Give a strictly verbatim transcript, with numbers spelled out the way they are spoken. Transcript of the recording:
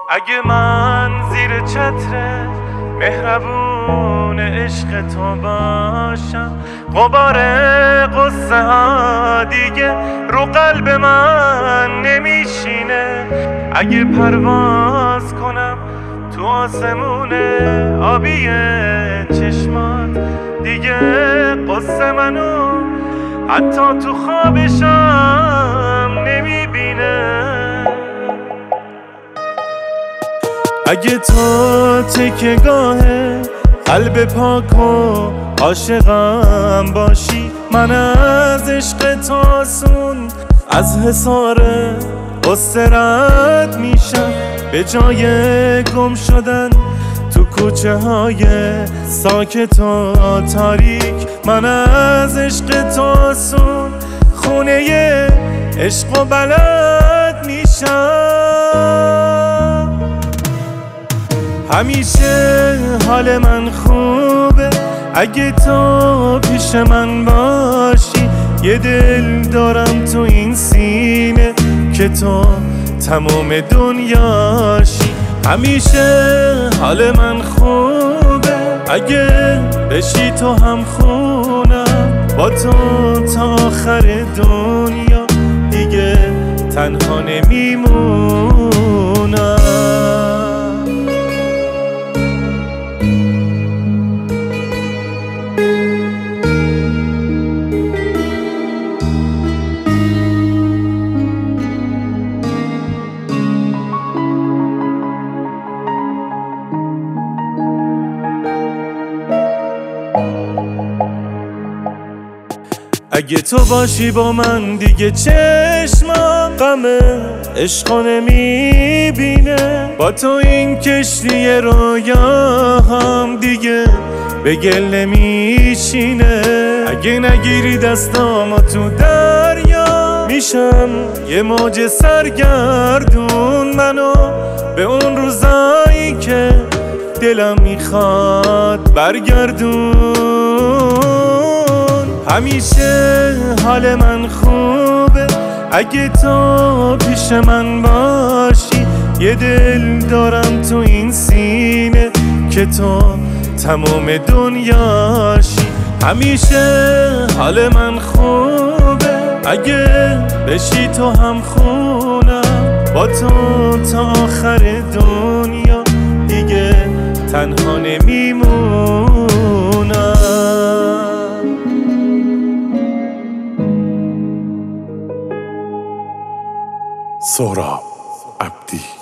اگه من زیر چتر مهربون عشق تو باشم، غبار قصه ها دیگه رو قلب من نمیشینه. اگه پرواز کنم تو آسمون آبی چشمات، دیگه قصه منو حتی تو خوابشم نمیبینه. اگه تو تکیه‌گاه قلب پاک و عاشقم باشی، من از عشق تو آسون از حصار قصه رد میشم. به جای گم شدن تو کوچه های ساکت و تاریک، من از عشق تو آسون خونه عشق و بلد میشم. همیشه حال من خوبه اگه تو پیش من باشی. یه دل دارم تو این سینه که تو تمام دنیاشی. همیشه حال من خوبه اگه بشی تو هم خونم، با تو تا آخر دنیا دیگه تنها نمیمونم. اگه تو باشی با من دیگه چشمم غم عشقو نمیبینه. با تو این کشتی رویا هم دیگه به گل نمیشینه. اگه نگیری دستامو تو دریا، میشم یه موج سرگردون. منو به اون روزایی که دلم میخواد برگردون. همیشه حال من خوبه اگه تو پیش من باشی. یه دل دارم تو این سینه که تو تمام دنیاشی. همیشه حال من خوبه اگه بشی تو هم خونم، با تو تا آخر دنیا دیگه تنها نمیمونم. سهراب عبدی.